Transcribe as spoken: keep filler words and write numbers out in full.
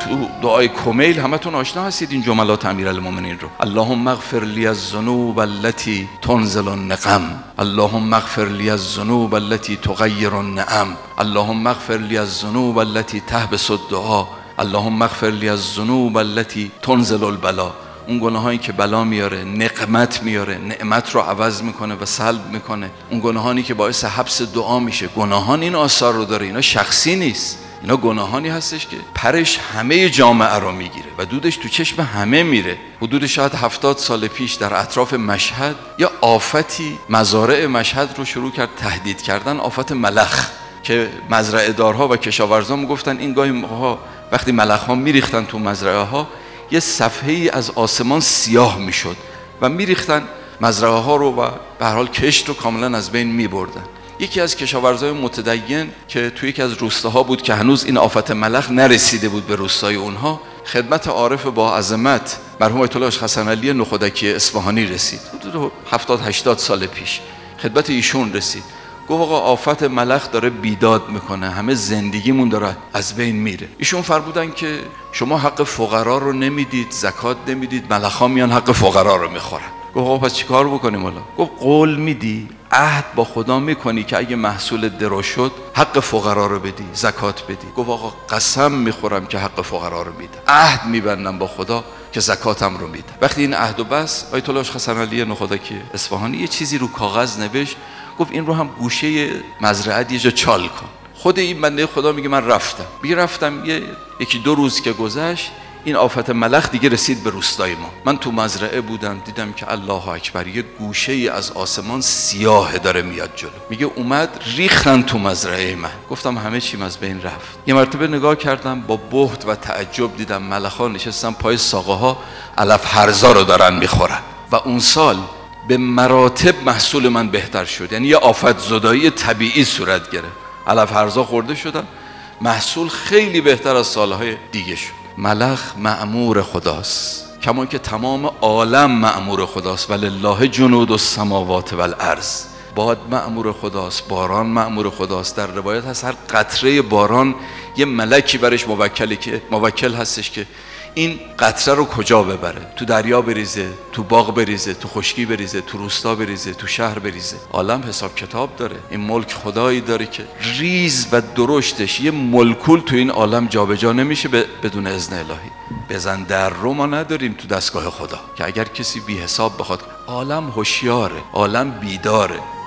تو دعای کمیل همتون آشنا هستید این جملات امیرالمومنین رو. اللهم اغفر لی الذنوب التي تنزل النقم، اللهم اغفر لی الذنوب التي تغیر النعم، اللهم اغفر لی الذنوب التي تحبس الدعاء، اللهم اغفر لی الذنوب التي تنزل البلا. اون گناهایی که بلا میاره، نقمت میاره، نعمت رو عوض میکنه و سلب میکنه. اون گناهانی که باعث حبس دعا میشه. گناهان این آثار رو داره، اینا شخصی نیست، اینا گناهانی هستش که پرش همه جامعه رو میگیره و دودش تو چشم همه میره. حدود شاید هفتاد سال پیش در اطراف مشهد یا آفتی مزارع مشهد رو شروع کرد تهدید کردن، آفت ملخ، که مزرعه دارها و کشاورزان میگفتن این گاهی موقع‌ها وقتی ملخ ها میریختن تو مزرعه ها یه صفحه ای از آسمان سیاه میشد و میریختن مزرعه ها رو و به هر حال کشت رو کاملا از بین میبردن. یکی از کشاورزای متدین که توی یکی از روستاها بود که هنوز این آفت ملخ نرسیده بود به روستای اونها، خدمت عارف با عظمت مرحوم آیت الله حسن علی نخودکی اصفهانی رسید. حدود هفتاد هشتاد سال پیش خدمت ایشون رسید. گفت آقا آفت ملخ داره بیداد میکنه، همه زندگیمون داره از بین میره. ایشون فرمودن که شما حق فقرا رو نمیدید، زکات نمیدید، ملخا میان حق فقرا رو میخورن. گفت آقا پس چیکار بکنیم حالا؟ گفت قول میدی، عهد با خدا میکنی که اگه محصول درو شد حق فقرا رو بدی، زکات بدی. گفت آقا قسم میخورم که حق فقرا رو میدم، عهد میبندم با خدا که زکاتم رو میدم. وقتی این عهد و بس، آیت الله حسن علی نخودکی اصفهانی یه چیزی رو کاغذ نوشت، گفت این رو هم گوشه مزرعه یه جا چال کن. خود این بنده خدا میگه من رفتم میگه رفتم یه یکی دو روز که گذشت این آفت ملخ دیگه رسید به روستای ما. من تو مزرعه بودم، دیدم که الله اکبر یه گوشه ای از آسمان سیاه داره میاد جلو. میگه اومد ریختن تو مزرعه من. گفتم همه چیم از بین رفت. یه مرتبه نگاه کردم با بهت و تعجب دیدم ملخا نشستن پای ساقه ها علف هرزا رو دارن میخورن. و اون سال به مراتب محصول من بهتر شد، یعنی یه آفت زدایی طبیعی صورت گرفت، علف هرزا خورده شدن، محصول خیلی بهتر از سالهای دیگه شد. ملخ مأمور خداست، کما که تمام عالم مأمور خداست. ولله جنود السماوات والارض. باد مأمور خداست، باران مأمور خداست. در روایت هست هر قطره باران یه ملکی برش موکلی که موکل هستش که این قطره رو کجا ببره، تو دریا بریزه، تو باغ بریزه، تو خشکی بریزه، تو روستا بریزه، تو شهر بریزه. عالم حساب کتاب داره. این ملک خدایی داره که ریز و درشتش یه مولکول تو این عالم جابجا نمیشه بدون اذن الهی. بزن در رو ما نداریم تو دستگاه خدا که اگر کسی بی حساب بخواد. عالم هوشیاره، عالم بیداره.